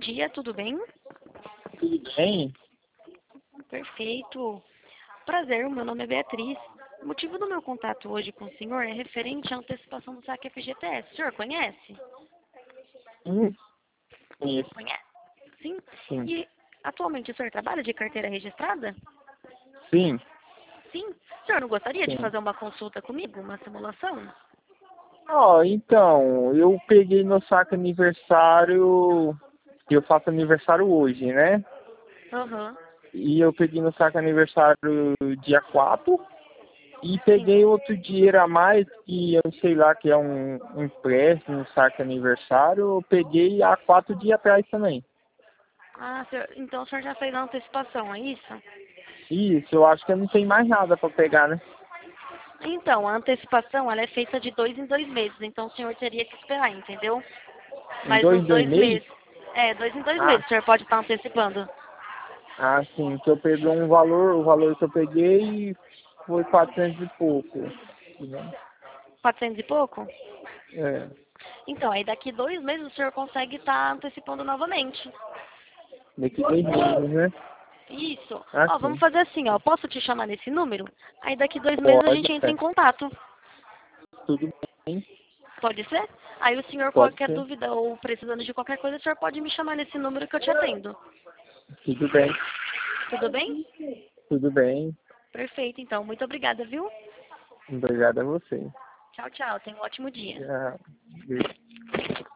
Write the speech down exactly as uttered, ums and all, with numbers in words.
dia, tudo bem? Tudo bem? Perfeito. Prazer, meu nome é Beatriz. O motivo do meu contato hoje com o senhor é referente à antecipação do saque F G T S. O senhor conhece? Hum, conheço, Conhece? Sim? sim. E atualmente o senhor trabalha de carteira registrada? Sim, Sim. O senhor não gostaria de sim. fazer uma consulta comigo, uma simulação? Ó, então, eu peguei meu saco aniversário, eu faço aniversário hoje, né? Aham. E eu peguei meu saco aniversário dia quatro e Sim. peguei outro dinheiro a mais, que eu sei lá, que é um, um empréstimo, um saco aniversário, eu peguei há quatro dias atrás também. Ah, senhor, então o senhor já fez a antecipação, é isso? Isso, eu acho que eu não tenho mais nada para pegar, né? Então, a antecipação ela é feita de dois em dois meses, então o senhor teria que esperar, entendeu? Em Mais dois, uns dois dois meses? meses. É, dois em dois Ah, meses o senhor pode estar antecipando. Ah, sim, que eu peguei um valor, o valor que eu peguei foi quatrocentos e pouco. Né? Quatrocentos e pouco? É, Então, aí daqui dois meses o senhor consegue estar antecipando novamente. daqui dois meses, né? Isso. Ah, Ó, vamos sim. fazer assim, ó. Posso te chamar nesse número? Aí daqui dois meses a Pode, gente entra é. em contato. Tudo bem, Pode ser? Aí o senhor, pode qualquer ser. dúvida ou precisando de qualquer coisa, o senhor pode me chamar nesse número que eu te atendo. Tudo bem, Tudo bem? tudo bem. Perfeito, então. Muito obrigada, viu? Obrigado a você. Tchau, tchau. Tenha um ótimo dia. Já,